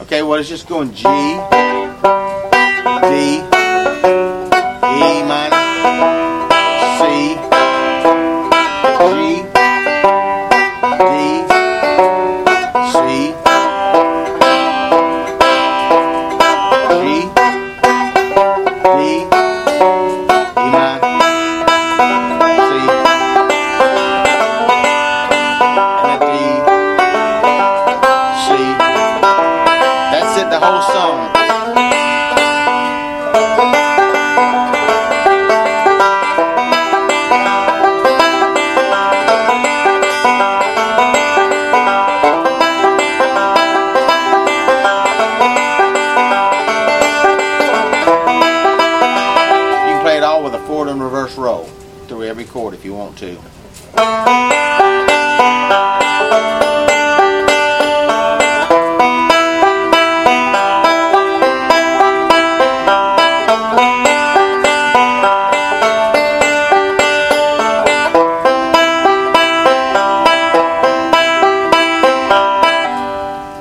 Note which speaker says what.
Speaker 1: Okay, well, it's just going G, D, E minor, C, G, D, C, G, D, E minor, C, and a D, C. That's it, the whole song. You can play it all with a forward and reverse roll through every chord if you want to.